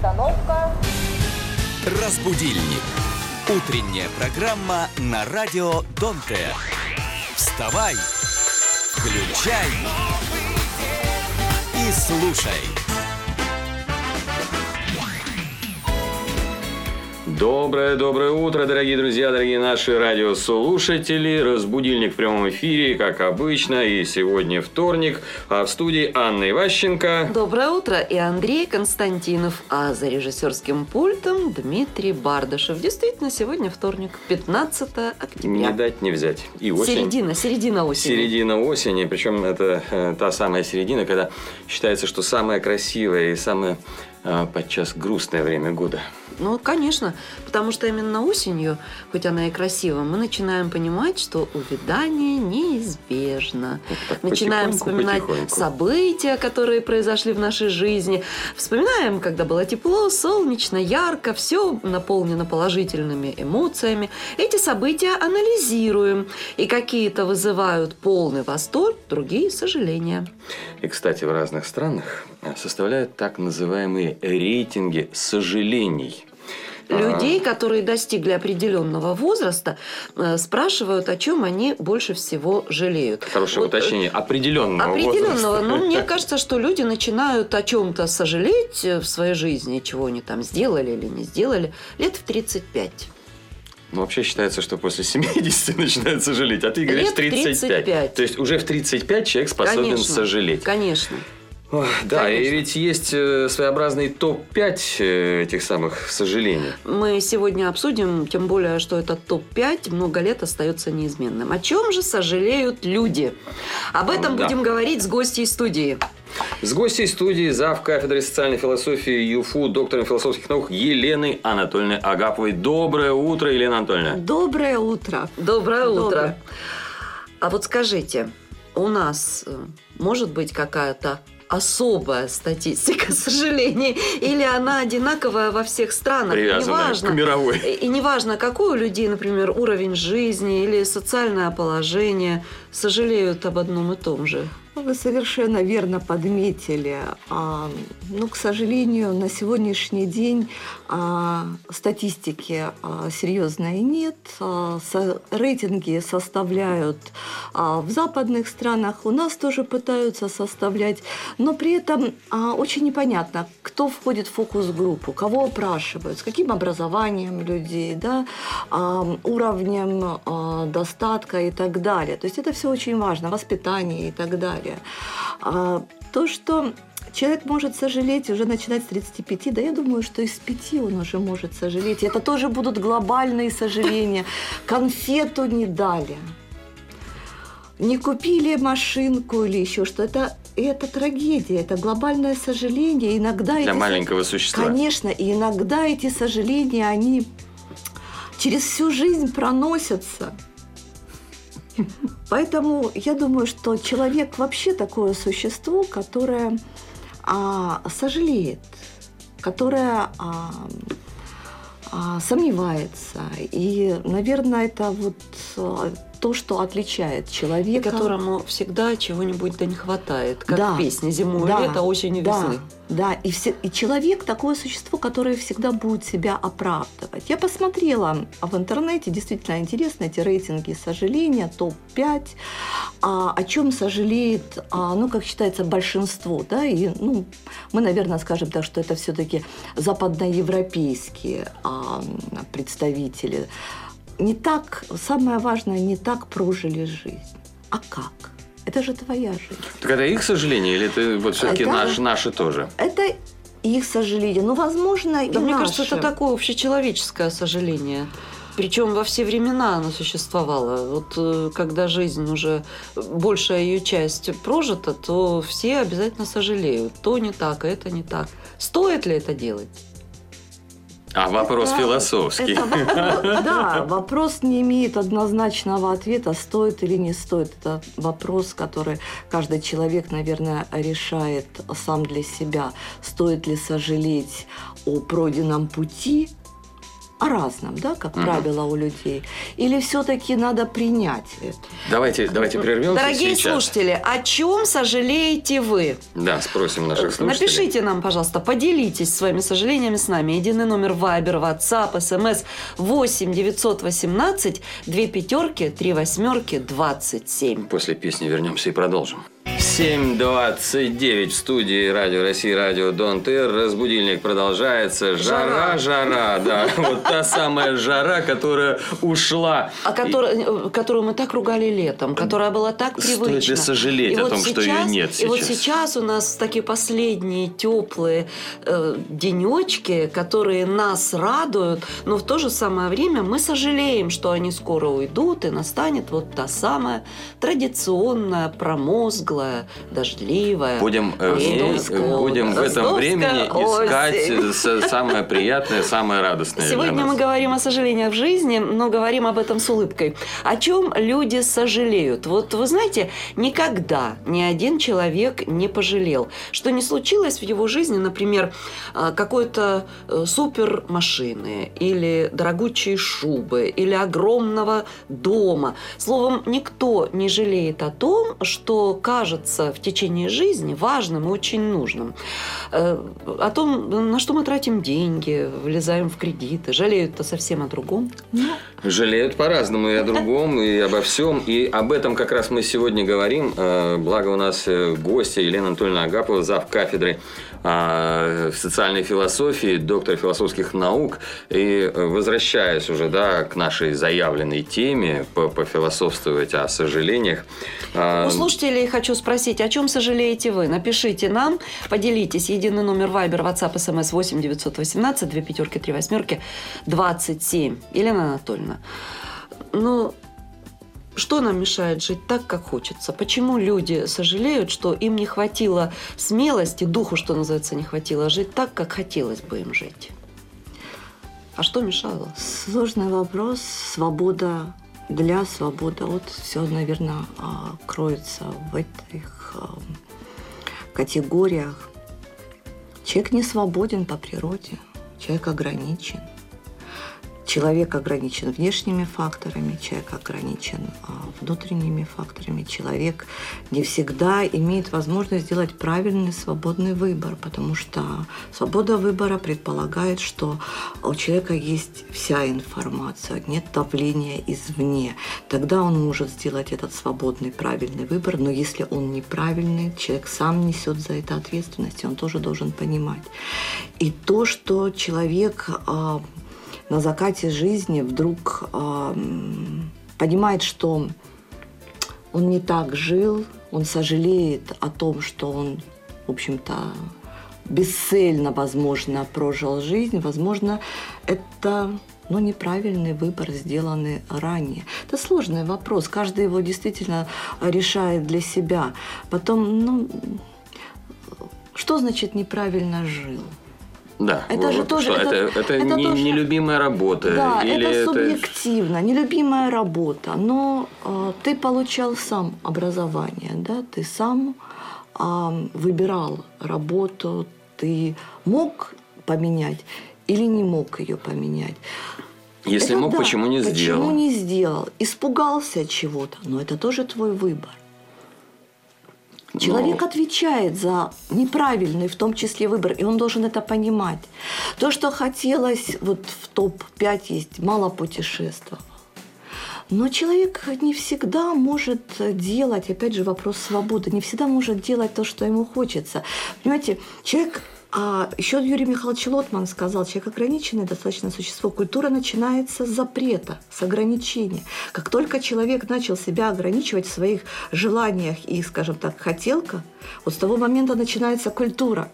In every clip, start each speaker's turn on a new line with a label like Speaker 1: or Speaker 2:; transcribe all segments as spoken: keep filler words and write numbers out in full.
Speaker 1: Остановка.
Speaker 2: Разбудильник. Утренняя программа на радио Донте. Вставай, включай и слушай.
Speaker 3: Доброе-доброе утро, дорогие друзья, дорогие наши радиослушатели. Разбудильник в прямом эфире, как обычно. И сегодня вторник. А в студии Анна Иващенко.
Speaker 4: Доброе утро. И Андрей Константинов. А за режиссерским пультом Дмитрий Бардашев. Действительно, сегодня вторник, пятнадцатое октября.
Speaker 3: Не дать не взять. И осень.
Speaker 4: Середина, середина осени.
Speaker 3: Середина осени. Причем это э, та самая середина, когда считается, что самое красивое и самое э, подчас грустное время года.
Speaker 4: Ну, конечно, потому что именно осенью, хоть она и красива, мы начинаем понимать, что увядание неизбежно.
Speaker 3: Вот
Speaker 4: начинаем вспоминать
Speaker 3: потихоньку.
Speaker 4: события, которые произошли в нашей жизни. Вспоминаем, когда было тепло, солнечно, ярко, все наполнено положительными эмоциями. Эти события анализируем. И какие-то вызывают полный восторг, другие – сожаления.
Speaker 3: И, кстати, в разных странах составляют так называемые рейтинги сожалений.
Speaker 4: Людей, которые достигли определенного возраста, спрашивают, о чем они больше всего жалеют.
Speaker 3: Хорошее вот, уточнение. Определенного,
Speaker 4: определенного
Speaker 3: возраста.
Speaker 4: Ну, мне кажется, что люди начинают о чем-то сожалеть в своей жизни, чего они там сделали или не сделали, лет в тридцать пять.
Speaker 3: Ну, вообще считается, что после семидесяти начинают сожалеть. А ты говоришь тридцать пять.
Speaker 4: тридцать пять.
Speaker 3: То есть уже в тридцать пять человек способен
Speaker 4: конечно,
Speaker 3: сожалеть.
Speaker 4: Конечно.
Speaker 3: Ох, да,
Speaker 4: Конечно.
Speaker 3: и ведь есть своеобразный топ пять этих самых сожалений.
Speaker 4: Мы сегодня обсудим, тем более, что этот топ пять много лет остается неизменным. О чем же сожалеют люди? Об этом
Speaker 3: да.
Speaker 4: будем говорить с гостьей студии.
Speaker 3: С гостьей студии зав. Кафедры социальной философии ЮФУ, доктором философских наук Еленой Анатольевной Агаповой. Доброе утро, Елена Анатольевна.
Speaker 5: Доброе утро.
Speaker 4: Доброе утро.
Speaker 5: Доброе.
Speaker 4: А вот скажите, у нас может быть какая-то особая статистика сожалений, или она одинаковая во всех странах?
Speaker 3: Привязанная
Speaker 4: неважно,
Speaker 3: к мировой.
Speaker 4: И неважно, какой у людей, например, уровень жизни или социальное положение, сожалеют об одном и том же.
Speaker 5: Вы совершенно верно подметили. А, ну, к сожалению, на сегодняшний день а, статистики а, серьезной нет. А, со, рейтинги составляют а, в западных странах. У нас тоже пытаются составлять. Но при этом а, очень непонятно, кто входит в фокус-группу, кого опрашивают, с каким образованием людей, да, а, уровнем а, достатка и так далее. То есть это все очень важно, воспитание и так далее. А, то, что человек может сожалеть, уже начинать с тридцати пяти, да я думаю, что и с пяти он уже может сожалеть. И это тоже будут глобальные сожаления. Конфету не дали, не купили машинку или еще что. Это, это трагедия, это глобальное сожаление. Иногда
Speaker 3: Для
Speaker 5: эти,
Speaker 3: маленького существа.
Speaker 5: Конечно, и иногда эти сожаления, они через всю жизнь проносятся. Поэтому я думаю, что человек вообще такое существо, которое а, сожалеет, которое а, а, сомневается. И, наверное, это вот а, то, что отличает человека.
Speaker 4: И которому всегда чего-нибудь да не хватает. Как
Speaker 5: да,
Speaker 4: в песне «Зимой,
Speaker 5: да,
Speaker 4: лето, осенью,
Speaker 5: да,
Speaker 4: весны».
Speaker 5: Да, и, все, и человек такое существо, которое всегда будет себя оправдывать. Я посмотрела в интернете, действительно интересно, эти рейтинги сожаления, топ пять, а, о чем сожалеет, а, ну, как считается, большинство. Да, и, ну, мы, наверное, скажем так, что это все-таки западноевропейские а, представители. Не так, самое важное, не так прожили жизнь. А как? Это же твоя жизнь.
Speaker 3: Так это их сожаление или это вот все-таки
Speaker 5: Это-
Speaker 3: наш, наши тоже?
Speaker 5: Это их сожаление. Ну, возможно, и
Speaker 4: Да, мне
Speaker 5: наше.
Speaker 4: кажется, это такое общечеловеческое сожаление. Причем во все времена оно существовало. Вот э, когда жизнь уже, большая ее часть прожита, то все обязательно сожалеют. То не так, а это не так. Стоит ли это делать?
Speaker 3: А вопрос
Speaker 5: Это-
Speaker 3: философский.
Speaker 5: это вопрос- да, вопрос не имеет однозначного ответа, стоит или не стоит. Это вопрос, который каждый человек, наверное, решает сам для себя. Стоит ли сожалеть о пройденном пути о разном, да, как
Speaker 3: Мгм.
Speaker 5: правило, у людей? Или все-таки надо принять это?
Speaker 3: Давайте, давайте прервемся
Speaker 4: Дорогие
Speaker 3: сейчас.
Speaker 4: слушатели, о чем сожалеете вы?
Speaker 3: Да, спросим наших слушателей.
Speaker 4: Напишите нам, пожалуйста, поделитесь своими сожалениями с нами. Единый номер Viber, WhatsApp, СМС восемь девятьсот восемнадцать две пятерки три восьмерки двадцать семь.
Speaker 3: После песни вернемся и продолжим. семь двадцать девять в студии Радио России, Радио Дон Т. Разбудильник продолжается. Жара, жара, да. Вот та самая жара, которая ушла.
Speaker 4: А которую, которую мы так ругали летом, которая была так
Speaker 3: Стоит
Speaker 4: привычна.
Speaker 3: ли сожалеть
Speaker 4: И
Speaker 3: о
Speaker 4: вот
Speaker 3: том, что ее нет
Speaker 4: И вот
Speaker 3: сейчас?
Speaker 4: сейчас у нас такие последние теплые э, денечки, которые нас радуют, но в то же самое время мы сожалеем, что они скоро уйдут, и настанет вот та самая традиционная, промозглая, дождливая,
Speaker 3: Будем, э, в ней-
Speaker 4: ростовская-
Speaker 3: будем в этом
Speaker 4: ростовская
Speaker 3: времени искать
Speaker 4: осень.
Speaker 3: с- самое приятное, самое радостное
Speaker 4: Сегодня
Speaker 3: для нас.
Speaker 4: мы говорим о сожалениях в жизни, но говорим об этом с улыбкой. О чем люди сожалеют? Вот вы знаете, никогда ни один человек не пожалел, что не случилось в его жизни, например, э, какой-то э, супер машины или дорогучей шубы или огромного дома. Словом, никто не жалеет о том, что кажется в течение жизни важным и очень нужным. Э, О том, на что мы тратим деньги, влезаем в кредиты. Жалеют-то совсем о другом.
Speaker 3: Жалеют по-разному и о другом, и обо всем. И об этом как раз мы сегодня говорим. Э, Благо у нас э, гостья Елена Анатольевна Агапова, зав. Кафедры э, социальной философии, доктор философских наук. И э, возвращаясь уже, да, к нашей заявленной теме, по- пофилософствовать о сожалениях. э,
Speaker 4: У слушателей хочу спросить, о чем сожалеете вы? Напишите нам, поделитесь. Единый номер Viber, WhatsApp, СМС восемь девятьсот восемнадцать две пятерки три восьмерки двадцать семь. Елена Анатольевна, ну, что нам мешает жить так, как хочется? Почему люди сожалеют, что им не хватило смелости, духу, что называется, не хватило жить так, как хотелось бы им жить? А что мешало?
Speaker 5: Сложный вопрос. Свобода для свободы. Вот все, наверное, а, кроется в этих а, категориях. Человек не свободен по природе. Человек ограничен. Человек ограничен внешними факторами, человек ограничен а, внутренними факторами. Человек не всегда имеет возможность сделать правильный свободный выбор, потому что свобода выбора предполагает, что у человека есть вся информация, нет давления извне. Тогда он может сделать этот свободный правильный выбор, но если он неправильный, человек сам несет за это ответственность, и он тоже должен понимать. И то, что человек а, на закате жизни вдруг э, понимает, что он не так жил, он сожалеет о том, что он, в общем-то, бесцельно, возможно, прожил жизнь, возможно, это ну, неправильный выбор, сделанный ранее. Это сложный вопрос, каждый его действительно решает для себя. Потом, ну, что значит неправильно жил?
Speaker 3: Да,
Speaker 5: Это же
Speaker 3: вот,
Speaker 5: тоже-
Speaker 3: что
Speaker 5: это-
Speaker 3: это, это,
Speaker 5: это
Speaker 3: не,
Speaker 5: тоже-
Speaker 3: нелюбимая работа.
Speaker 5: Да,
Speaker 3: или
Speaker 5: это субъективно, нелюбимая работа, но э, ты получал сам образование, да, ты сам э, выбирал работу, ты мог поменять или не мог ее поменять.
Speaker 3: Если
Speaker 5: Это
Speaker 3: мог,
Speaker 5: да,
Speaker 3: почему не сделал?
Speaker 5: Почему не сделал? Испугался чего-то, но это тоже твой выбор. Человек
Speaker 3: Но-
Speaker 5: отвечает за неправильный, в том числе, выбор, и он должен это понимать. То, что хотелось, вот в топ пять есть, мало путешествовал. Но человек не всегда может делать, опять же, вопрос свободы, не всегда может делать то, что ему хочется. Понимаете, человек... А еще Юрий Михайлович Лотман сказал, человек ограниченное достаточно существо. Культура начинается с запрета, с ограничения. Как только человек начал себя ограничивать в своих желаниях и, скажем так, хотелках, вот с того момента начинается культура.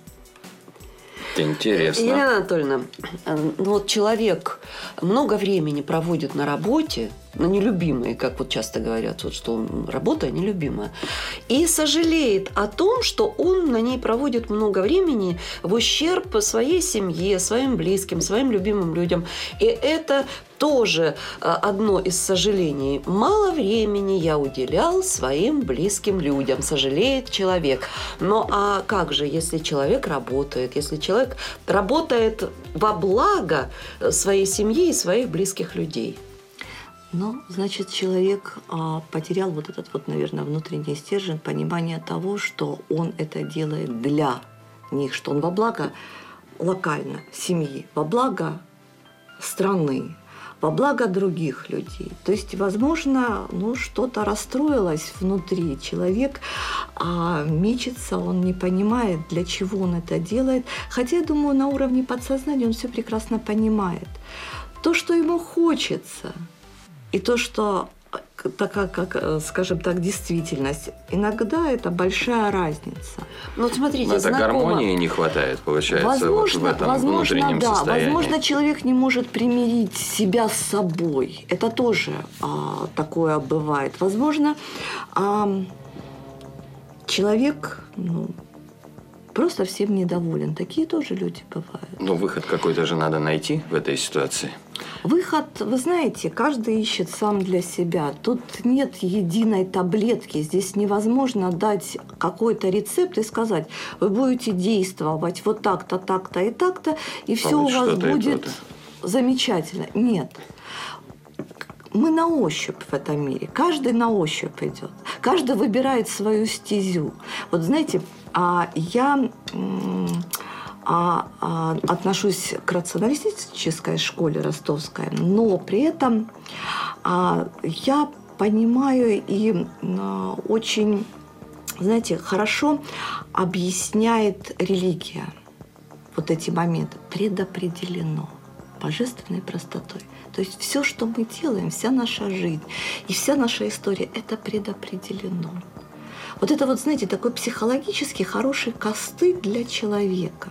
Speaker 3: Интересно.
Speaker 4: Елена Анатольевна, ну вот человек много времени проводит на работе, на нелюбимые, как вот часто говорят, вот, что работа нелюбимая. И сожалеет о том, что он на ней проводит много времени в ущерб своей семье, своим близким, своим любимым людям. И это тоже одно из сожалений. Мало времени я уделял своим близким людям, сожалеет человек. Но а как же, если человек работает, если человек работает во благо своей семьи и своих близких людей?
Speaker 5: Ну, значит, человек а, потерял вот этот вот, наверное, внутренний стержень, понимание того, что он это делает для них, что он во благо локально семьи, во благо страны, во благо других людей. То есть, возможно, ну, что-то расстроилось внутри. Человек а, мечется, он не понимает, для чего он это делает. Хотя, я думаю, на уровне подсознания он все прекрасно понимает. То, что ему хочется, и то, что такая, как, скажем так, действительность, иногда это большая разница.
Speaker 4: Ну, вот смотрите,
Speaker 3: Но это
Speaker 4: знакомо...
Speaker 3: гармонии не хватает, получается,
Speaker 5: возможно,
Speaker 3: вот в этом
Speaker 5: возможно,
Speaker 3: внутреннем
Speaker 5: да,
Speaker 3: состоянии.
Speaker 5: Возможно, человек не может примирить себя с собой. Это тоже а, такое бывает. Возможно, а, человек... Ну, просто всем недоволен. Такие тоже люди бывают.
Speaker 3: Ну, выход какой-то же надо найти в этой ситуации.
Speaker 5: Выход, вы знаете, каждый ищет сам для себя. Тут нет единой таблетки. Здесь невозможно дать какой-то рецепт и сказать, вы будете действовать вот так-то, так-то и так-то, и все у вас будет замечательно. Нет. Мы на ощупь в этом мире. Каждый на ощупь идет. Каждый выбирает свою стезю. Вот знаете, я отношусь к рационалистической школе ростовской, но при этом я понимаю и очень, знаете, хорошо объясняет религия вот эти моменты. Предопределено. Божественной простотой. То есть все, что мы делаем, вся наша жизнь и вся наша история, это предопределено. Вот это вот, знаете, такой психологически хороший костыль для человека.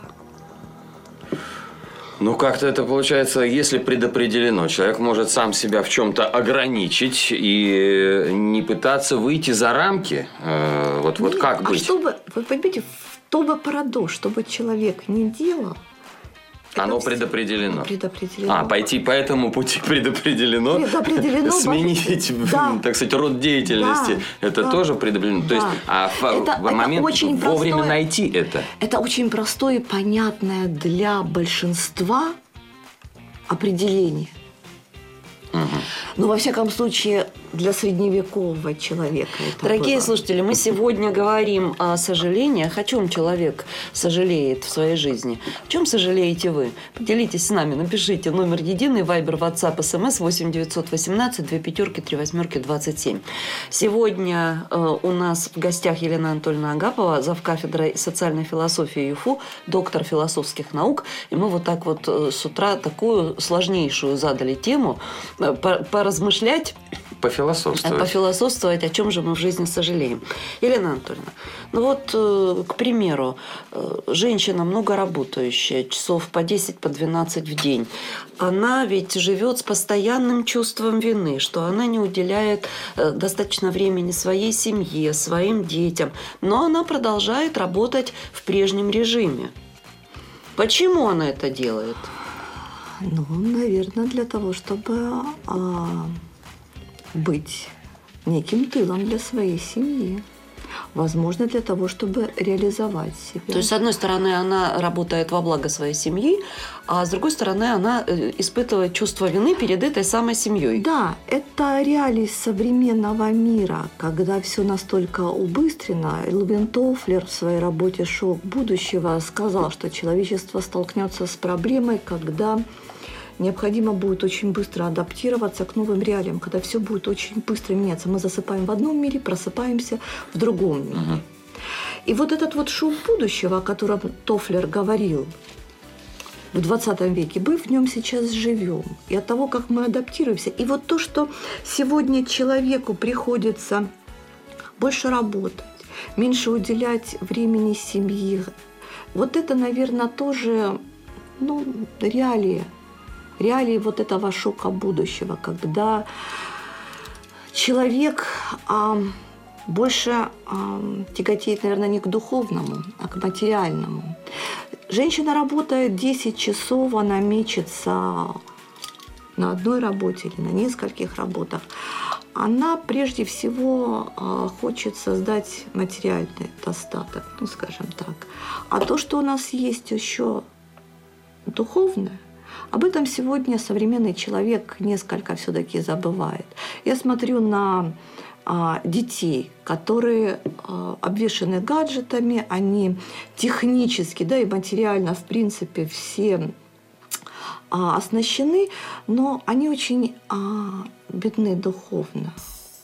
Speaker 3: Ну, как-то это получается, если предопределено, человек может сам себя в чем-то ограничить и не пытаться выйти за рамки. Э, вот, вот как
Speaker 5: а
Speaker 3: быть?
Speaker 5: Чтобы, вы понимаете, в том бы парадокс, чтобы человек не делал,
Speaker 3: оно
Speaker 5: это
Speaker 3: предопределено.
Speaker 5: предопределено.
Speaker 3: А, пойти по этому пути предопределено.
Speaker 5: Предопределено.
Speaker 3: Сменить,
Speaker 5: да.
Speaker 3: так сказать, род деятельности.
Speaker 5: Да.
Speaker 3: Это
Speaker 5: да.
Speaker 3: тоже предопределено.
Speaker 5: Да.
Speaker 3: То есть, а в,
Speaker 5: это,
Speaker 3: в момент
Speaker 5: это очень
Speaker 3: вовремя
Speaker 5: простое,
Speaker 3: найти это.
Speaker 5: Это очень простое и понятное для большинства определение.
Speaker 3: Угу.
Speaker 5: Но, во всяком случае, для средневекового человека это
Speaker 4: Дорогие
Speaker 5: было.
Speaker 4: слушатели, мы сегодня говорим о сожалениях. О чем человек сожалеет в своей жизни? О чем сожалеете вы? Поделитесь с нами, напишите номер единый, вайбер, ватсап, смс восемь девятьсот восемнадцать две пятерки три восьмерки двадцать семь. Сегодня э, у нас в гостях Елена Анатольевна Агапова, завкафедрой социальной философии ЮФУ, доктор философских наук. И мы вот так вот э, с утра такую сложнейшую задали тему, э, поразмышлять.
Speaker 3: Пофилософствовать.
Speaker 4: Пофилософствовать, о чем же мы в жизни сожалеем. Елена Анатольевна, ну вот, к примеру, женщина много работающая, часов по десять, по двенадцать в день, она ведь живет с постоянным чувством вины, что она не уделяет достаточно времени своей семье, своим детям, но она продолжает работать в прежнем режиме. Почему она это делает?
Speaker 5: Ну, наверное, для того, чтобы... А... быть неким тылом для своей семьи. Возможно, для того, чтобы реализовать себя.
Speaker 4: То есть, с одной стороны, она работает во благо своей семьи, а с другой стороны, она испытывает чувство вины перед этой самой семьей.
Speaker 5: Да, это реалии современного мира, когда все настолько убыстрено. Элвин Тофлер в своей работе «Шок будущего» сказал, что человечество столкнется с проблемой, когда необходимо будет очень быстро адаптироваться к новым реалиям, когда все будет очень быстро меняться. Мы засыпаем в одном мире, просыпаемся в другом мире. Uh-huh. И вот этот вот шум будущего, о котором Тофлер говорил в двадцатом веке, мы в нем сейчас живем. И от того, как мы адаптируемся. И вот то, что сегодня человеку приходится больше работать, меньше уделять времени семье, вот это, наверное, тоже ну, реалии. Реалии вот этого шока будущего, когда человек а, больше а, тяготеет, наверное, не к духовному, а к материальному. Женщина работает десять часов, она мечется на одной работе или на нескольких работах. Она прежде всего а, хочет создать материальный достаток, ну, скажем так. А то, что у нас есть еще духовное, об этом сегодня современный человек несколько все-таки забывает. Я смотрю на а, детей, которые а, обвешаны гаджетами, они технически, да, и материально, в принципе, все а, оснащены, но они очень а, бедны духовно.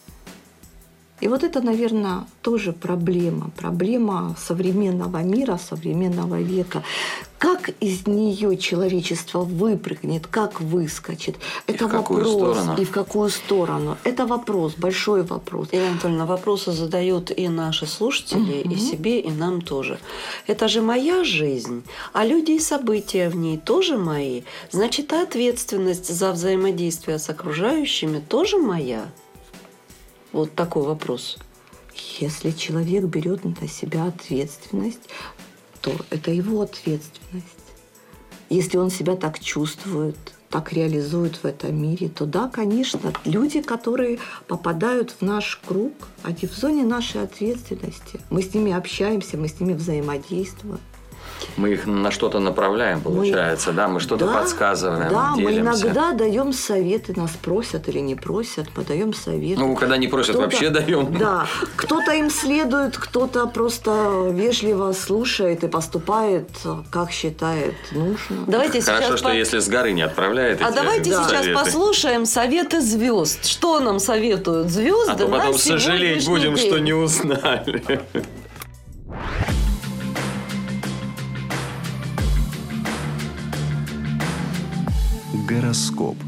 Speaker 5: И вот это, наверное, тоже проблема. Проблема современного мира, современного века. Как из нее человечество выпрыгнет, как выскочит? Это
Speaker 3: и в какую
Speaker 5: вопрос.
Speaker 3: Сторону?
Speaker 5: И в какую сторону? Это вопрос, большой вопрос.
Speaker 4: Елена Анатольевна, вопросы задают и наши слушатели, угу. и себе, и нам тоже. Это же моя жизнь, а люди и события в ней тоже мои. Значит, а ответственность за взаимодействие с окружающими тоже моя? Вот такой вопрос.
Speaker 5: Если человек берет на себя ответственность, то это его ответственность. Если он себя так чувствует, так реализует в этом мире, то да, конечно, люди, которые попадают в наш круг, они в зоне нашей ответственности. Мы с ними общаемся, мы с ними взаимодействуем.
Speaker 3: Мы их на что-то направляем, получается, мы, да? Мы что-то
Speaker 5: да,
Speaker 3: подсказываем,
Speaker 5: да,
Speaker 3: делимся.
Speaker 5: Мы иногда даем советы, нас просят или не просят, мы даем советы.
Speaker 3: Ну, когда не просят,
Speaker 5: кто-то,
Speaker 3: вообще даем.
Speaker 5: Да, кто-то им следует, кто-то просто вежливо слушает и поступает, как считает нужно.
Speaker 4: Давайте
Speaker 3: Хорошо,
Speaker 4: сейчас
Speaker 3: что
Speaker 4: по...
Speaker 3: если с горы не отправляет.
Speaker 4: А давайте
Speaker 3: да.
Speaker 4: сейчас
Speaker 3: советы.
Speaker 4: послушаем советы звезд. Что нам советуют звезды?
Speaker 3: А то потом
Speaker 4: на
Speaker 3: сожалеть будем,
Speaker 4: день?
Speaker 3: что не узнали.
Speaker 2: Гороскоп.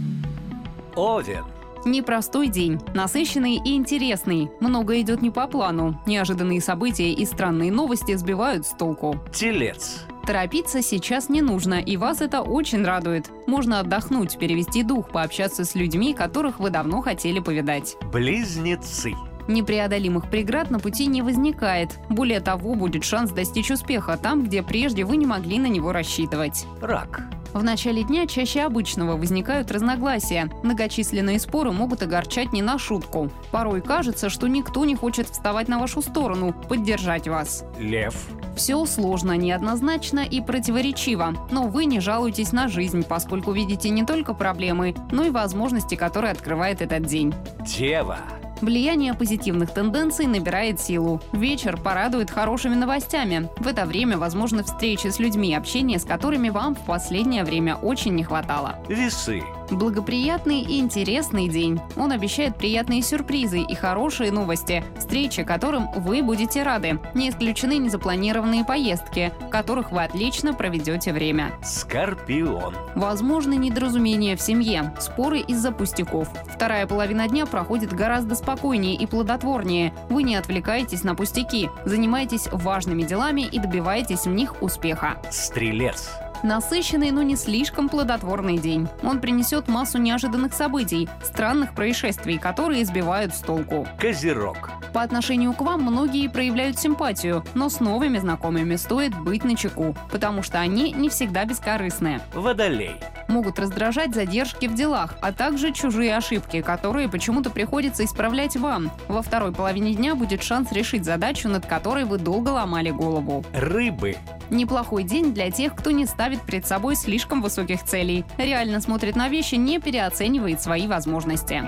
Speaker 1: Овен.
Speaker 6: Непростой день, насыщенный и интересный. Много идет не по плану. Неожиданные события и странные новости сбивают с толку.
Speaker 1: Телец.
Speaker 6: Торопиться сейчас не нужно, и вас это очень радует. Можно отдохнуть, перевести дух, пообщаться с людьми, которых вы давно хотели повидать.
Speaker 1: Близнецы.
Speaker 6: Непреодолимых преград на пути не возникает. Более того, будет шанс достичь успеха там, где прежде вы не могли на него рассчитывать.
Speaker 1: Рак.
Speaker 6: В начале дня чаще обычного возникают разногласия. Многочисленные споры могут огорчать не на шутку. Порой кажется, что никто не хочет вставать на вашу сторону, поддержать вас.
Speaker 1: Лев.
Speaker 6: Все сложно, неоднозначно и противоречиво. Но вы не жалуетесь на жизнь, поскольку видите не только проблемы, но и возможности, которые открывает этот день.
Speaker 1: Дева.
Speaker 6: Влияние позитивных тенденций набирает силу. Вечер порадует хорошими новостями. В это время возможны встречи с людьми, общение с которыми вам в последнее время очень не хватало.
Speaker 1: Весы.
Speaker 6: Благоприятный и интересный день. Он обещает приятные сюрпризы и хорошие новости, встречи которым вы будете рады. Не исключены незапланированные поездки, в которых вы отлично проведете время.
Speaker 1: Скорпион.
Speaker 6: Возможны недоразумения в семье, споры из-за пустяков. Вторая половина дня проходит гораздо спокойнее и плодотворнее. Вы не отвлекаетесь на пустяки, занимаетесь важными делами и добиваетесь в них успеха.
Speaker 1: Стрелец.
Speaker 6: Насыщенный, но не слишком плодотворный день. Он принесет массу неожиданных событий, странных происшествий, которые сбивают с толку.
Speaker 1: Козерог.
Speaker 6: По отношению к вам многие проявляют симпатию, но с новыми знакомыми стоит быть начеку, потому что они не всегда бескорыстны.
Speaker 1: Водолей.
Speaker 6: Могут раздражать задержки в делах, а также чужие ошибки, которые почему-то приходится исправлять вам. Во второй половине дня будет шанс решить задачу, над которой вы долго ломали голову.
Speaker 1: Рыбы.
Speaker 6: Неплохой день для тех, кто не ставит перед собой слишком высоких целей. Реально смотрит на вещи, не переоценивает свои возможности.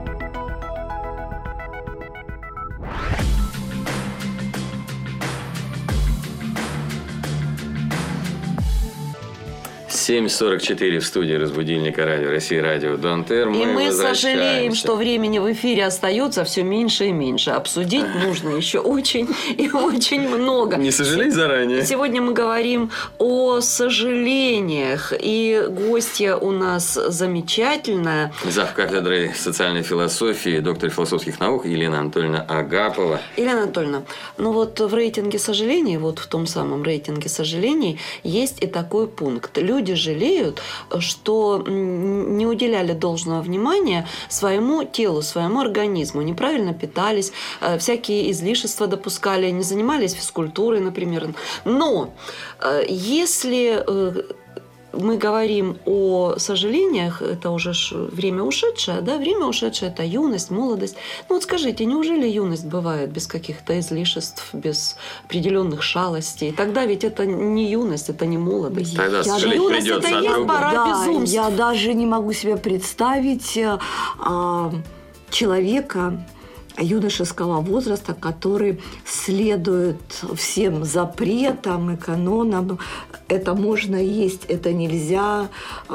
Speaker 3: семь сорок четыре в студии разбудильника радио России, радио Донтер.
Speaker 4: И мы сожалеем,
Speaker 3: возвращаемся.
Speaker 4: что времени в эфире остается все меньше и меньше. Обсудить нужно еще очень и очень много.
Speaker 3: Не сожалей заранее.
Speaker 4: Сегодня мы говорим о сожалениях. И гостья у нас замечательная.
Speaker 3: Зав. Кафедрой социальной философии, доктор философских наук Елена Анатольевна Агапова.
Speaker 4: Елена Анатольевна, ну вот в рейтинге сожалений, вот в том самом рейтинге сожалений, есть и такой пункт. Люди жалеют, что не уделяли должного внимания своему телу, своему организму, неправильно питались, всякие излишества допускали, не занимались физкультурой, например. Но если мы говорим о сожалениях, это уже время ушедшее, да, время ушедшее – это юность, молодость. Ну вот скажите, неужели юность бывает без каких-то излишеств, без определенных шалостей? Тогда ведь это не юность, это не молодость.
Speaker 3: Тогда сожалеть
Speaker 4: юность –
Speaker 3: придется
Speaker 4: это
Speaker 3: о
Speaker 4: есть
Speaker 3: другом.
Speaker 4: пора
Speaker 5: Да,
Speaker 4: безумств.
Speaker 5: я даже не могу себе представить а, человека юношеского возраста, который следует всем запретам и канонам. Это можно есть, это нельзя,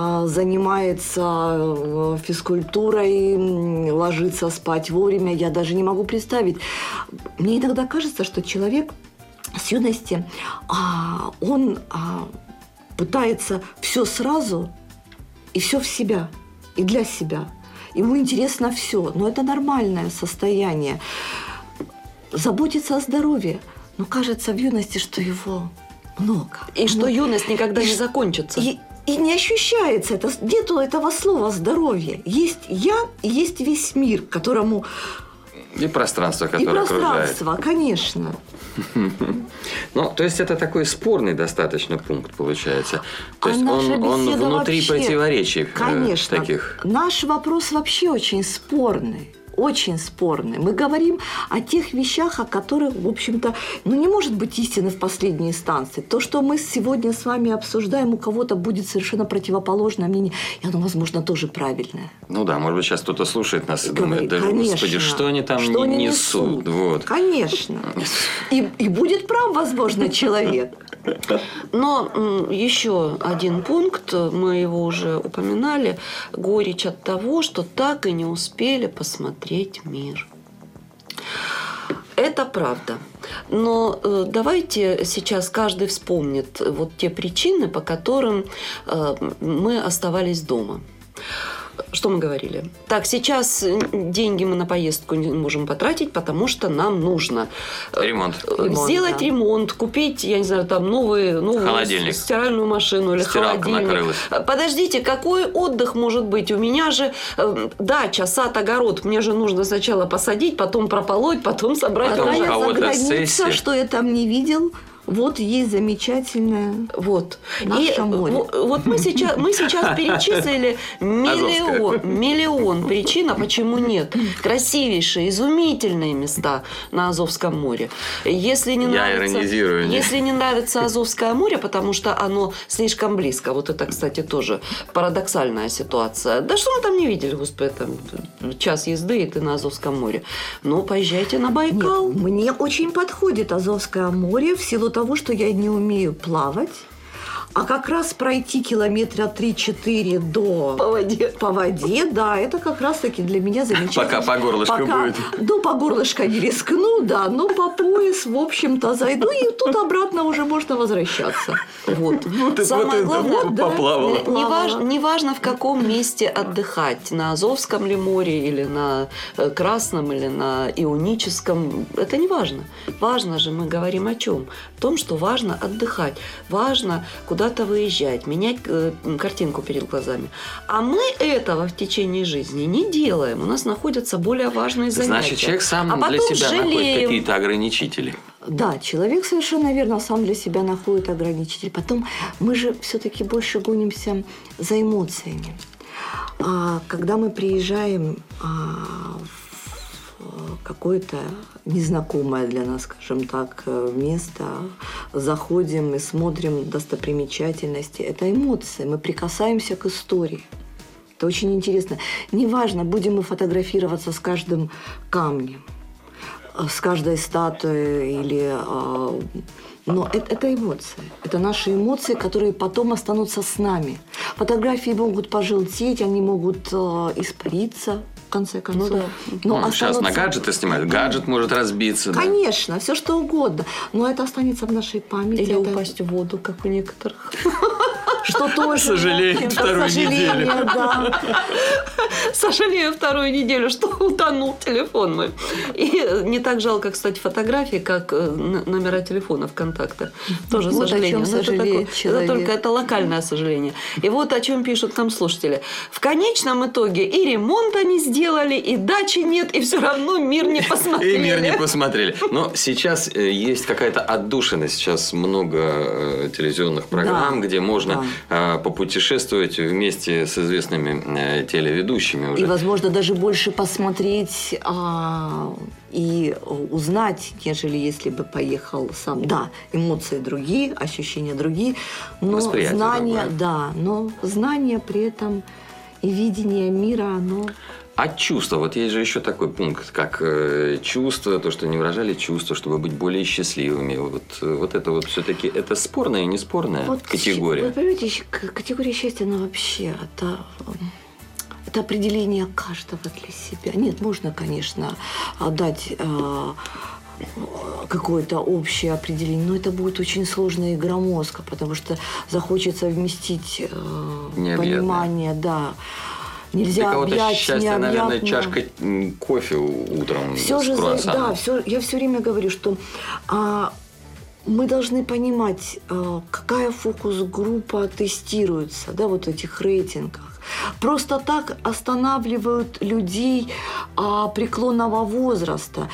Speaker 5: занимается физкультурой, ложится спать вовремя. Я даже не могу представить. Мне иногда кажется, что человек с юности, он пытается все сразу и все в себя, и для себя. Ему интересно все, но это нормальное состояние. Заботиться о здоровье. Но кажется в юности, что его много.
Speaker 4: И что
Speaker 5: Но...
Speaker 4: юность никогда
Speaker 5: и...
Speaker 4: не закончится.
Speaker 5: И... И не ощущается это. Нету этого слова «здоровье». Есть я и есть весь мир, которому...
Speaker 3: И пространство, которое
Speaker 5: и пространство,
Speaker 3: окружает.
Speaker 5: конечно.
Speaker 3: Ну, то есть это такой спорный достаточно пункт получается. То
Speaker 5: А
Speaker 3: есть
Speaker 5: наша
Speaker 3: он, он
Speaker 5: беседа
Speaker 3: внутри
Speaker 5: вообще,
Speaker 3: противоречий
Speaker 5: конечно,
Speaker 3: э, таких.
Speaker 5: Наш вопрос вообще очень спорный. Очень спорный. Мы говорим о тех вещах, о которых, в общем-то, ну, не может быть истины в последней инстанции. То, что мы сегодня с вами обсуждаем, у кого-то будет совершенно противоположное мнение, и оно, возможно, тоже правильное.
Speaker 3: Ну да, может быть, сейчас кто-то слушает нас и
Speaker 5: Говорит,
Speaker 3: думает, да,
Speaker 5: конечно,
Speaker 3: господи, что они там
Speaker 5: что
Speaker 3: не
Speaker 5: они
Speaker 3: несут?
Speaker 5: несут?
Speaker 3: Вот.
Speaker 5: Конечно. И, и будет прав, возможно, человек.
Speaker 4: Но м, еще один пункт, мы его уже упоминали, горечь от того, что так и не успели посмотреть мир. Это правда. Но э, давайте сейчас каждый вспомнит вот те причины, по которым э, мы оставались дома. Что мы говорили? Так, сейчас деньги мы на поездку не можем потратить, потому что нам нужно
Speaker 3: Ремонт.
Speaker 5: Ремонт,
Speaker 4: сделать
Speaker 5: да.
Speaker 4: ремонт, купить, я не знаю, там новые, новую
Speaker 3: Холодильник.
Speaker 4: стиральную машину или
Speaker 3: Стиралка
Speaker 4: холодильник.
Speaker 3: накрылась.
Speaker 4: Подождите, какой отдых может быть? У меня же э, дача, сад, огород. Мне же нужно сначала посадить, потом прополоть, потом собрать
Speaker 3: Потом
Speaker 5: Какая
Speaker 3: у кого-то
Speaker 5: заграница,
Speaker 3: сессия.
Speaker 5: что я там не видел. Вот есть замечательная.
Speaker 4: Вот.
Speaker 5: Наше
Speaker 4: И
Speaker 5: море.
Speaker 4: вот, вот мы сейчас, мы сейчас перечислили миллион, миллион причин, а почему нет. Красивейшие, изумительные места на Азовском море. Если не
Speaker 3: Я
Speaker 4: нравится,
Speaker 3: иронизирую.
Speaker 4: если не нравится Азовское море, потому что оно слишком близко. Вот это, кстати, тоже парадоксальная ситуация. Да что мы там не видели, господи, там час езды, и ты на Азовском море. Ну, поезжайте на Байкал.
Speaker 5: Нет, мне очень подходит Азовское море в силу того, что я не умею плавать. А как раз пройти километра три-четыре до...
Speaker 4: По воде.
Speaker 5: По воде, да, это как раз-таки для меня замечательно.
Speaker 3: Пока по горлышко
Speaker 5: Пока,
Speaker 3: будет.
Speaker 5: Ну, по горлышко не рискну, да, но по пояс, в общем-то, зайду, и тут обратно уже можно возвращаться. Вот.
Speaker 3: ты-
Speaker 4: Самое
Speaker 3: вот ты
Speaker 4: главное,
Speaker 3: да, поплавала.
Speaker 4: не, не важ- не важно, в каком месте отдыхать. На Азовском ли море, или на э, Красном, или на Ионическом. Это не важно. Важно же, мы говорим о чем? В том, что важно отдыхать. Важно куда-то выезжать, менять э, картинку перед глазами. А мы этого в течение жизни не делаем. У нас находятся более важные занятия.
Speaker 3: Значит, человек сам
Speaker 4: а
Speaker 3: для
Speaker 4: потом
Speaker 3: себя находит
Speaker 4: жалеем.
Speaker 3: какие-то ограничители.
Speaker 5: Да, человек совершенно верно сам для себя находит ограничитель. Потом мы же все-таки больше гонимся за эмоциями. А когда мы приезжаем а, в какое-то незнакомое для нас, скажем так, место, заходим и смотрим достопримечательности, это эмоции, мы прикасаемся к истории. Это очень интересно. Неважно, будем мы фотографироваться с каждым камнем, с каждой статуей или... Но это, это эмоции. Это наши эмоции, которые потом останутся с нами. Фотографии могут пожелтеть, они могут э, испариться, в конце концов.
Speaker 4: Ну, да.
Speaker 5: Но
Speaker 3: Ну, сейчас на
Speaker 5: останутся-
Speaker 3: гаджеты снимают. Гаджет может разбиться. да.
Speaker 5: Конечно, все что угодно. Но это останется в нашей памяти.
Speaker 4: Или
Speaker 5: это...
Speaker 4: упасть в воду, как у некоторых.
Speaker 5: что тоже...
Speaker 3: Сожалеет вторую неделю.
Speaker 5: Да.
Speaker 4: Сожалею вторую неделю, что утонул телефон мой. И не так жалко, кстати, фотографии, как номера телефона в контактах. Тоже
Speaker 5: Вот
Speaker 4: сожаление.
Speaker 5: о чем
Speaker 4: это,
Speaker 5: сожалеет
Speaker 4: такое,
Speaker 5: человек.
Speaker 4: это только это локальное сожаление. И вот о чем пишут там слушатели. В конечном итоге и ремонт они сделали, и дачи нет, и все равно мир не посмотрели.
Speaker 3: И мир не посмотрели. Но сейчас есть какая-то отдушина. Сейчас много телевизионных программ,
Speaker 5: Да,
Speaker 3: где можно
Speaker 5: да.
Speaker 3: попутешествовать вместе с известными телеведущими уже.
Speaker 5: И, возможно, даже больше посмотреть а, и узнать, нежели если бы поехал сам. Да, эмоции другие, ощущения другие, но
Speaker 3: Восприятие
Speaker 5: знания,
Speaker 3: другое.
Speaker 5: да, но знания при этом и видение мира, оно...
Speaker 3: А чувства? Вот есть же еще такой пункт, как э, чувства, то, что не выражали чувства, чтобы быть более счастливыми. Вот, вот это вот все-таки, это спорная и не спорная
Speaker 5: Вот,
Speaker 3: категория.
Speaker 5: Вы понимаете, к- категория счастья, она вообще, это, это определение каждого для себя. Нет, можно, конечно, дать э, какое-то общее определение, но это будет очень сложная игра мозга, потому что захочется вместить э,
Speaker 3: Необъятное.
Speaker 5: понимание, да. Нельзя
Speaker 3: Для кого-то
Speaker 5: объять
Speaker 3: счастье, наверное,
Speaker 5: необъятно.
Speaker 3: чашка м, кофе утром
Speaker 5: Все
Speaker 3: с
Speaker 5: же, за-
Speaker 3: круассаном.
Speaker 5: да, все, я все время говорю, что а, мы должны понимать, а, какая фокус-группа тестируется, да, вот в этих рейтингах. Просто так останавливают людей а, преклонного возраста.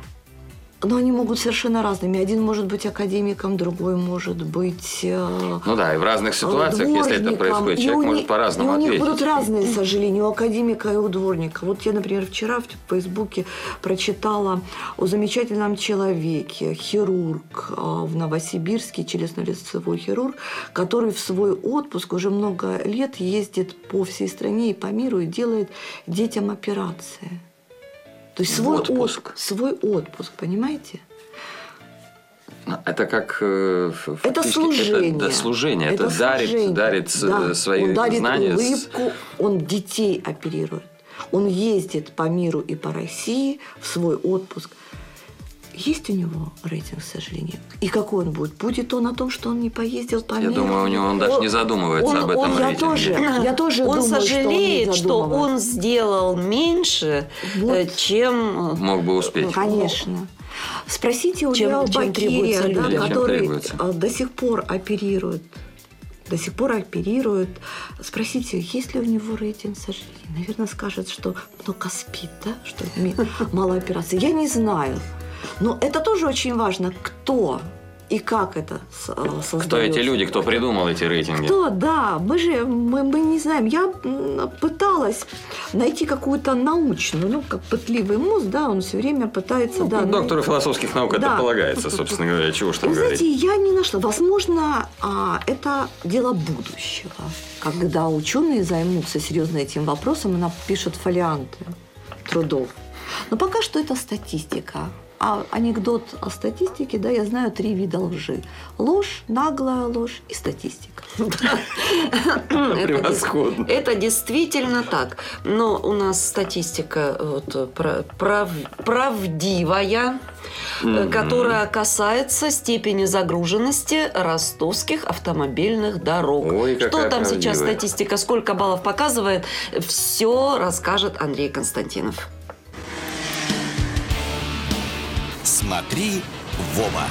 Speaker 5: Но они могут совершенно разными. Один может быть академиком, другой может быть... э,
Speaker 3: Ну да, и в разных ситуациях, если это
Speaker 5: дворником.
Speaker 3: происходит,
Speaker 5: И
Speaker 3: человек
Speaker 5: у
Speaker 3: может
Speaker 5: них-
Speaker 3: по-разному
Speaker 5: и у них
Speaker 3: ответить.
Speaker 5: будут разные сожаления, у академика и у дворника. Вот я, например, вчера в Фейсбуке прочитала о замечательном человеке, хирург э, в Новосибирске, челюстно-лицевой хирург, который в свой отпуск уже много лет ездит по всей стране и по миру и делает детям операции. То есть свой
Speaker 3: Отпуск.
Speaker 5: отпуск, свой отпуск, понимаете?
Speaker 3: Это как э, ф-
Speaker 5: Это
Speaker 3: фактически,
Speaker 5: служение.
Speaker 3: Это, да, служение. Это, дарит,
Speaker 5: служение.
Speaker 3: дарит с-
Speaker 5: Да.
Speaker 3: свои
Speaker 5: Он дарит
Speaker 3: знания. с-
Speaker 5: улыбку, он детей оперирует. Он ездит по миру и по России в свой отпуск. Есть у него рейтинг, к сожалению. И какой он будет? Будет он о том, что он не поездил по
Speaker 3: Я
Speaker 5: миру?
Speaker 3: думаю, у него он даже не задумывается
Speaker 5: Он-
Speaker 3: об этом
Speaker 5: он- я
Speaker 3: рейтинге.
Speaker 5: тоже, я тоже
Speaker 4: Он
Speaker 5: думаю,
Speaker 4: сожалеет,
Speaker 5: что он, не
Speaker 4: что он сделал меньше,
Speaker 5: Вот.
Speaker 4: э, чем... э,
Speaker 3: Мог бы успеть.
Speaker 5: Конечно. Спросите у
Speaker 4: Чем-
Speaker 5: Лео
Speaker 4: чем
Speaker 5: Бакирия,
Speaker 4: требуется
Speaker 5: да,
Speaker 4: людям.
Speaker 3: Чем
Speaker 5: который
Speaker 3: требуется.
Speaker 5: а, до сих пор оперирует. До сих пор оперирует. Спросите, есть ли у него рейтинг сожалений. Наверное, скажет, что много спит, да? Что ми- мало операций. Я не знаю. Но это тоже очень важно, кто и как это с- создается.
Speaker 3: Кто эти люди, кто придумал эти рейтинги?
Speaker 5: Кто, да, мы же мы, мы не знаем. Я м, пыталась найти какую-то научную, ну, как пытливый мозг, да, он все время пытается,
Speaker 3: Ну,
Speaker 5: да.
Speaker 3: доктору философских наук это
Speaker 5: Да.
Speaker 3: полагается, собственно говоря. Чего ж
Speaker 5: И
Speaker 3: там
Speaker 5: вы знаете,
Speaker 3: говорить?
Speaker 5: я не нашла. Возможно, а, это дело будущего. Когда ученые займутся серьезно этим вопросом и напишут фолианты трудов. Но пока что это статистика. А анекдот о статистике, да, я знаю три вида лжи. Ложь, наглая ложь и статистика.
Speaker 4: Это
Speaker 3: Превосходно.
Speaker 4: дес- Это действительно так. Но у нас статистика вот, пра- прав- правдивая, э, которая касается степени загруженности ростовских автомобильных дорог.
Speaker 3: Ой,
Speaker 4: Что
Speaker 3: какая
Speaker 4: там сейчас
Speaker 3: правдивая.
Speaker 4: статистика, сколько баллов показывает, все расскажет Андрей Константинов.
Speaker 2: Смотри в оба.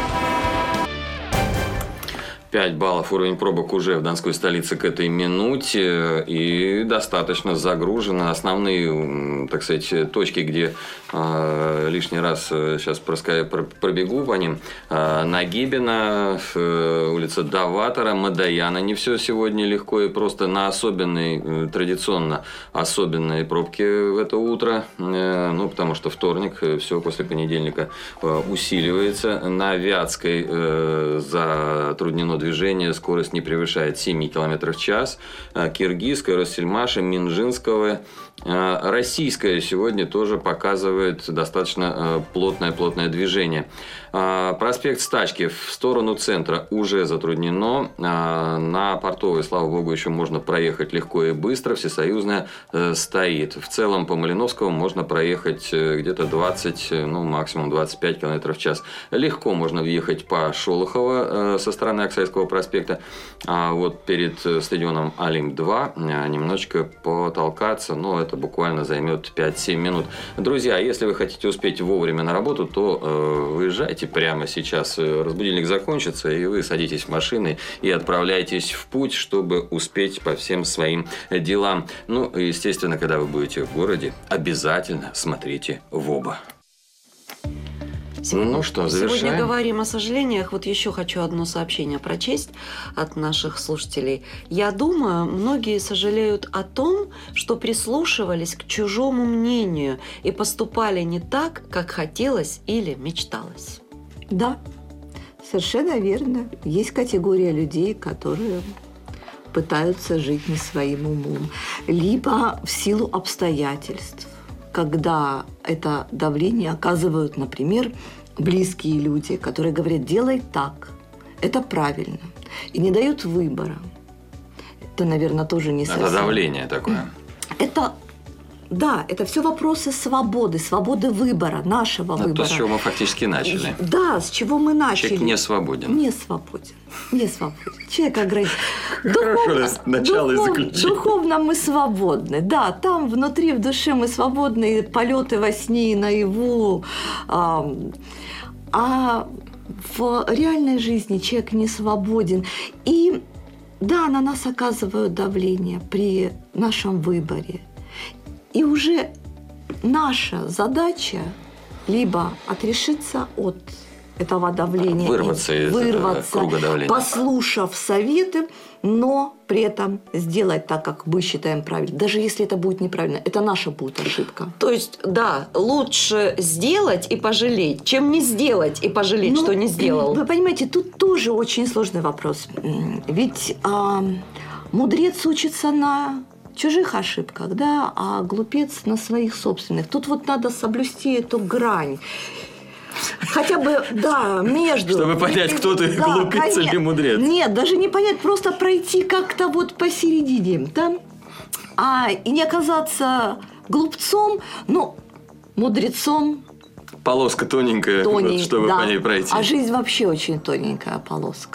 Speaker 3: пять баллов уровень пробок уже в донской столице к этой минуте. И достаточно загружено. Основные, м, так сказать, точки, где э, лишний раз э, сейчас проска- про- пробегу по ним. Э, Нагибина, э, улица Даватора, Мадаяна. Не все сегодня легко и просто на особенной, э, традиционно особенные пробки в это утро. Э, ну, потому что вторник, все после понедельника э, усиливается. На Вятской э, затруднено движение, скорость не превышает семь километров в час. Киргизская, Россельмаша, Минжинского, Российская сегодня тоже показывает достаточно плотное-плотное движение. Проспект Стачки в сторону центра уже затруднено. На Портовой, слава богу, еще можно проехать легко и быстро. Всесоюзная стоит. В целом по Малиновскому можно проехать где-то двадцать, ну максимум двадцать пять километров в час. Легко можно въехать по Шолохово со стороны Оксайского Невского проспекта, а вот перед стадионом Олимп-два немножечко потолкаться, но это буквально займет пять-семь минут. Друзья, если вы хотите успеть вовремя на работу, то э, выезжайте прямо сейчас. Разбудильник закончится, и вы садитесь в машины и отправляйтесь в путь, чтобы успеть по всем своим делам. Ну, и, естественно, когда вы будете в городе, обязательно смотрите в оба.
Speaker 4: Сегодня,
Speaker 3: ну что, завершаем?
Speaker 4: Сегодня говорим о сожалениях. Вот еще хочу одно сообщение прочесть от наших слушателей. Я думаю, многие сожалеют о том, что прислушивались к чужому мнению и поступали не так, как хотелось или мечталось.
Speaker 5: Да, совершенно верно. Есть категория людей, которые пытаются жить не своим умом. Либо в силу обстоятельств, когда это давление оказывают, например, близкие люди, которые говорят: делай так, это правильно, и не дают выбора. Это, наверное, тоже не совсем...
Speaker 3: Это давление такое.
Speaker 5: Это, да, это все вопросы свободы, свободы выбора, нашего
Speaker 3: Это
Speaker 5: выбора.
Speaker 3: то, с чего мы фактически начали.
Speaker 5: Да, с чего мы начали.
Speaker 3: Человек не свободен.
Speaker 5: Не свободен. Не свободен. Человек ограничен.
Speaker 3: Хорошо, начало и заключение.
Speaker 5: Духовно мы свободны. Да, там внутри, в душе мы свободны. И полеты во сне, и наяву. А, а в реальной жизни человек не свободен. И да, на нас оказывают давление при нашем выборе. И уже наша задача либо отрешиться от этого давления,
Speaker 3: вырваться из
Speaker 5: вырваться,
Speaker 3: круга давления,
Speaker 5: послушав советы, но при этом сделать так, как мы считаем правильно. Даже если это будет неправильно, это наша будет ошибка.
Speaker 4: То есть, да, лучше сделать и пожалеть, чем не сделать и пожалеть,
Speaker 5: Ну,
Speaker 4: что не сделал.
Speaker 5: Вы понимаете, тут тоже очень сложный вопрос. Ведь а, мудрец учится на чужих ошибках, да, а глупец на своих собственных. Тут вот надо соблюсти эту грань. Хотя бы, да, между...
Speaker 3: Чтобы понять, кто ты,
Speaker 5: да,
Speaker 3: глупец
Speaker 5: конечно.
Speaker 3: или мудрец.
Speaker 5: Нет, даже не понять, просто пройти как-то вот посередине, да? А, и не оказаться глупцом, но мудрецом.
Speaker 3: Полоска тоненькая,
Speaker 5: Тоненькая,
Speaker 3: вот, чтобы
Speaker 5: да.
Speaker 3: по ней пройти.
Speaker 5: А жизнь вообще очень тоненькая полоска.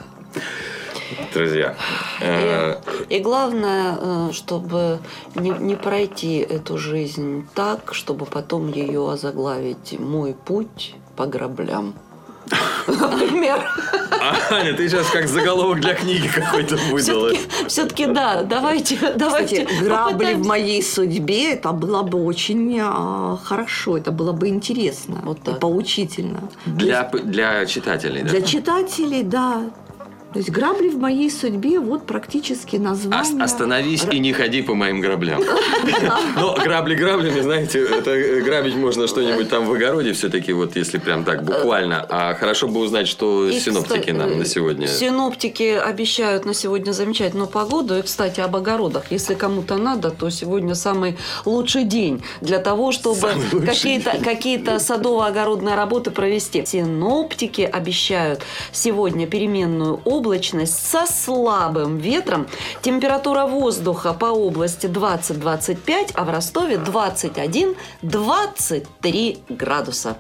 Speaker 3: Друзья, э,
Speaker 4: И, и главное, чтобы не, не пройти эту жизнь так, чтобы потом ее озаглавить «Мой путь по граблям». Например.
Speaker 3: Аня, ты сейчас как заголовок для книги какой-то выдала.
Speaker 4: Все-таки, все-таки да, давайте, давайте.
Speaker 5: Кстати, грабли
Speaker 4: попытаемся.
Speaker 5: в моей судьбе, это было бы очень а, хорошо, это было бы интересно
Speaker 4: Вот
Speaker 5: и
Speaker 4: так.
Speaker 5: поучительно.
Speaker 3: Для, для читателей, да?
Speaker 5: Для читателей, да. То есть грабли в моей судьбе, вот практически
Speaker 3: Ос-
Speaker 5: название.
Speaker 3: Остановись и не ходи по моим граблям. Но грабли граблями, знаете, это грабить можно что-нибудь там в огороде все-таки, вот если прям так буквально. А хорошо бы узнать, что
Speaker 4: И,
Speaker 3: синоптики
Speaker 4: кстати,
Speaker 3: нам на сегодня.
Speaker 4: Синоптики обещают на сегодня замечательную погоду. И, кстати, об огородах. Если кому-то надо, то сегодня самый лучший день для того, чтобы какие-то, какие-то садово-огородные работы провести. Синоптики обещают сегодня переменную область со слабым ветром. Температура воздуха по области двадцать - двадцать пять, а в Ростове двадцать один - двадцать три градуса.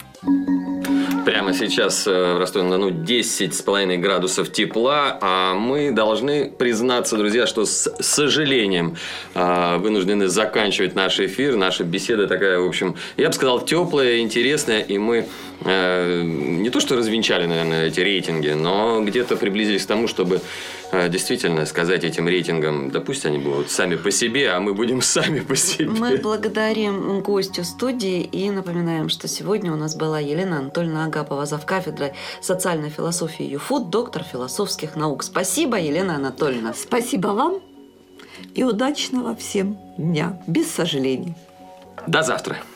Speaker 3: Прямо сейчас э, в Ростове-на-Дону десять с половиной градусов тепла, а мы должны признаться, друзья, что с сожалением э, вынуждены заканчивать наш эфир. Наша беседа такая, в общем, я бы сказал, теплая, интересная, и мы э, не то что развенчали, наверное, эти рейтинги, но где-то приблизились к тому, чтобы э, действительно сказать этим рейтингам: да пусть они будут сами по себе, а мы будем сами по себе.
Speaker 4: Мы благодарим гостю студии и напоминаем, что сегодня у нас была Елена Анатольевна Агапова, завкафедрой социальной философии ЮФУ, доктор философских наук. Спасибо, Елена Анатольевна.
Speaker 5: Спасибо вам и удачного всем дня, без сожалений.
Speaker 3: До завтра.